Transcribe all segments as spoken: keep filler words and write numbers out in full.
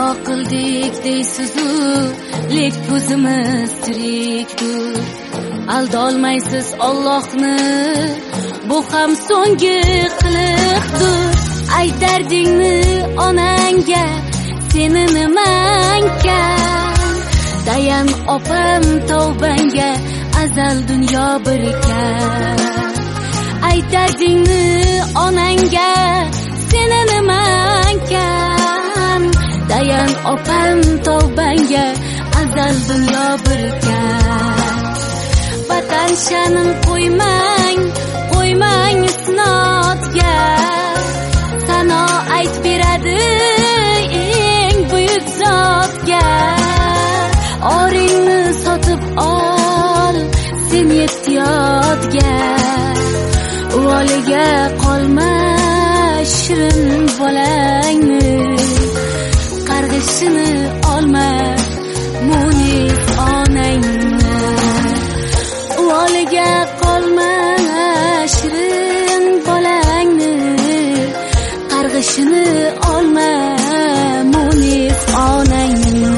xato qildik deysiz-u, lek ko'zimiz tirikdur. Aldolmaysiz Allohni, bu ham so'nggi qiliqdir. Aytardingmi onangga, seni nimankan? Dayan opam tavbangga, azal dunyo bir ekan. Aytardingmi onangga, seni nimankan? Dayan opam tavbangga, azal dunyo bir ekan. Vatan sha'nin qo'ymang, qo'ymang isnodga. Sano ayt beradi eng buyuk zotga. Oringni sotib ol, sen ehtiyotga. Voliga qolma shirin bolangni, qarg'ishini olma munis onangni. Voliga qolma shirin bolangni, qarg'ishini olma munis onangni.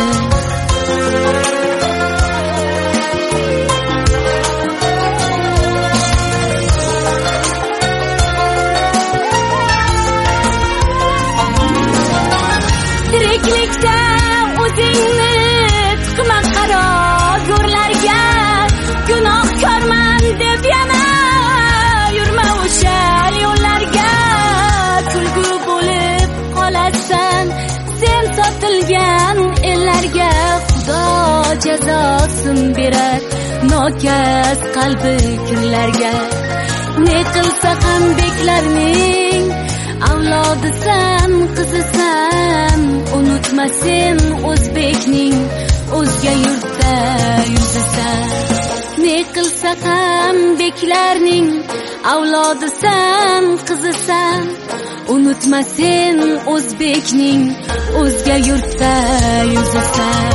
Tiriklikda o'zingni tiqma qaro go'rlarga. Gunohkorman deb yana yurma o'sha yo'llarga. Kulgu bo'lib qolasan sen sotilgan ellarga. Xudo jazosin berar nokas qalbi kirlarga. Ne qilsa ham beklarning avlodisan, qizisan. Unutma sen o'zbekning, o'zga yurtda yuzasan. Ne qilsa ham beklarning avlodisan, qizisan. Unutma sen o'zbekning, o'zga yurtda yuzasan.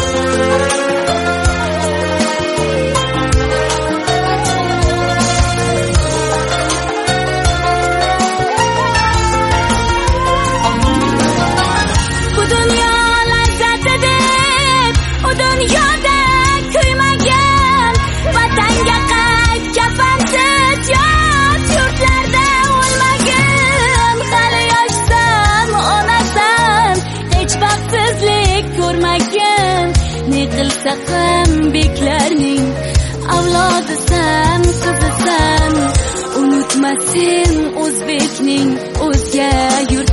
Bu dunyo lazzati deb u dunyoda kuymagan. Vatanga qayt kafansiz yot yurtlarda o'lmagin. Hali yoshsan, onasan, hech baxtsizlik ko'rmagin. Ne qilsa ham beklarning avlodisan, qizisan. Unutma sen o'zbekning, o'zga yurt